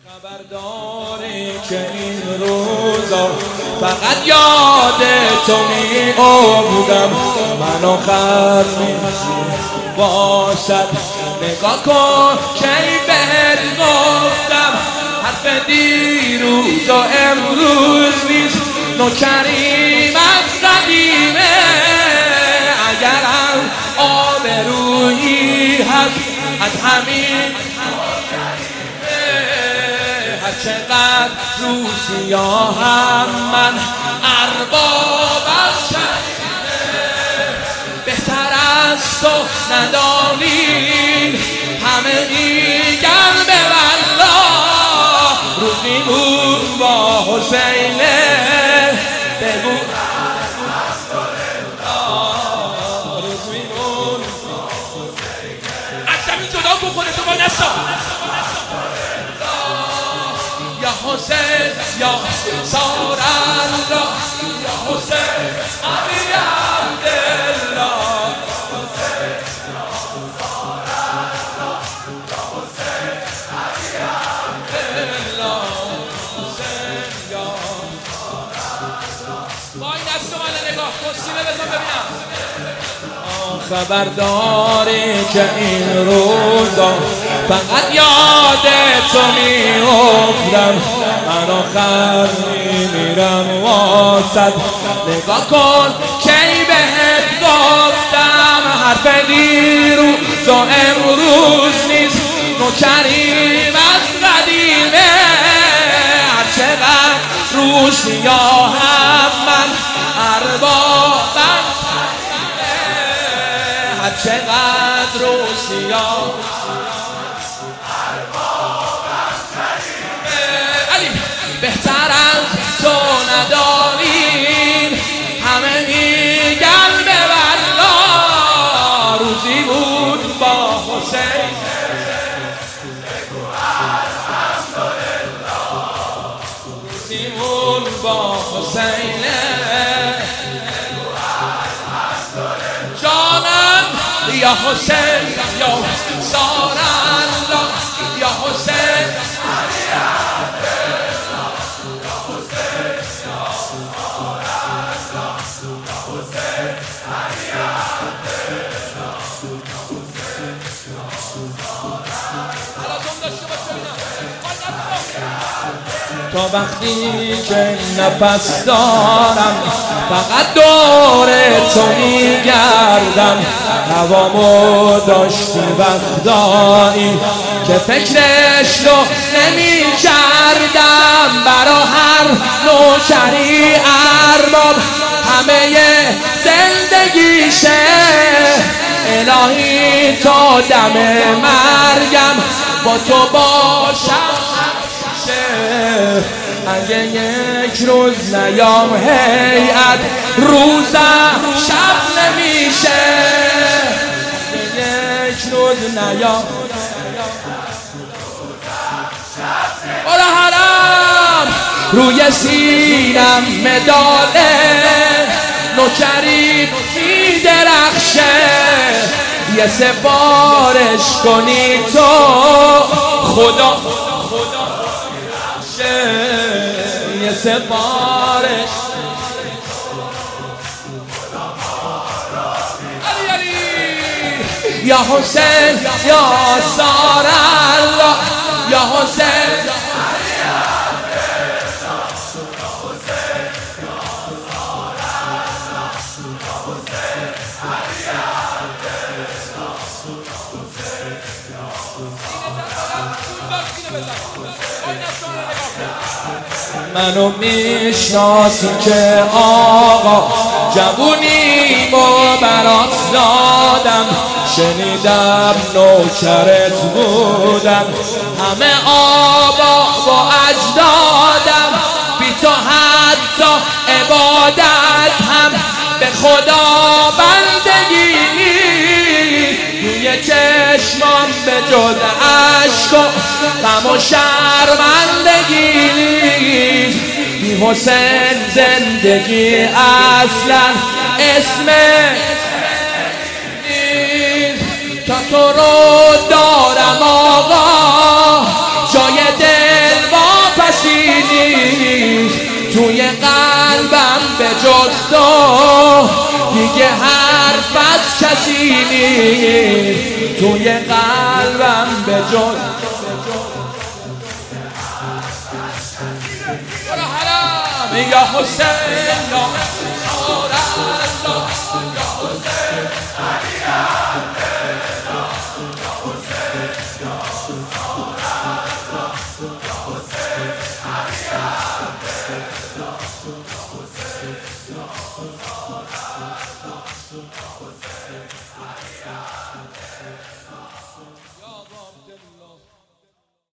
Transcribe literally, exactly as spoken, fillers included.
خبرداری که این روزا فقط یاد تو می افتم، من آخر می باشد نگاه کن کی بهت گفتم، حرف دیروز و امروز نیست، نوکریم از قدیمه، اگرم آبرویی هست از همین چقدر رو سیاهم من ارباب از شهیده، بهتر از تو ندانیم همه میگن به والله، روزیمون با حسینه بگو روزیمون از زمین جدا کن خودتو با نسا یا حسین یا سار الله، یا حسین علی عبدالله، حسین یا سار الله، یا حسین علی عبدالله، حسین یا سار الله. با این دست من نگاه کن، سیمه بزن ببینم. خبرداری که این روزا فقط یاد تو می افتم، من آخر می میرم واسد نگاه کن کی بهت گفتم، حرف دیروز و امروز نیست، نوکریم از قدیمه، هر چقدر رو سیاهم من اربابم، هر چقدر رو سیاه علی بهتر از تو نداریم همه میگن به والله، روزی بود با حسین بگو الحمدلله، روزیمون با حسین یا حسین یا سار الله، یا حسین علی عبدالله، یا حسین یا سار الله، یا حسین علی عبدالله، یا حسین یا سار الله. تا وقتی که نفس دارم فقط دور تو میگردم، هوامو داشتی وقتایی که فکرش رو نمی کردم، برا هر نوکری ارباب همه زندگیشه، الهی تا دم مرگم با تو باشم، اگه یک روز نیام هیئت روزم شب نمیشه، یک روز نیام بالا حرم روی سینم مداله، نوکری می درخشه، یه سفارش کنی تو خدا یه سفارش علی علی یا حسین یا سار الله، یا حسین علی عبدالله، یا حسین یا سار الله، یا حسین علی عبدالله، یا حسین یا منو میشناسی که آقا جوونیم و برات دادم، شنیدم نوکرت بودم، همه آبا و اجدادم، بی تو حتی عبادت هم به خدا بندگی، روی چشمام به جز عشق و غم و شرمندگی، بی حسین زندگی اصلا اسم نیست، تا تو رو دارم آقا جای دل توی قلبم به جز تو دیگه حرف از کسی نیست، توی قلبم به جز یا حسین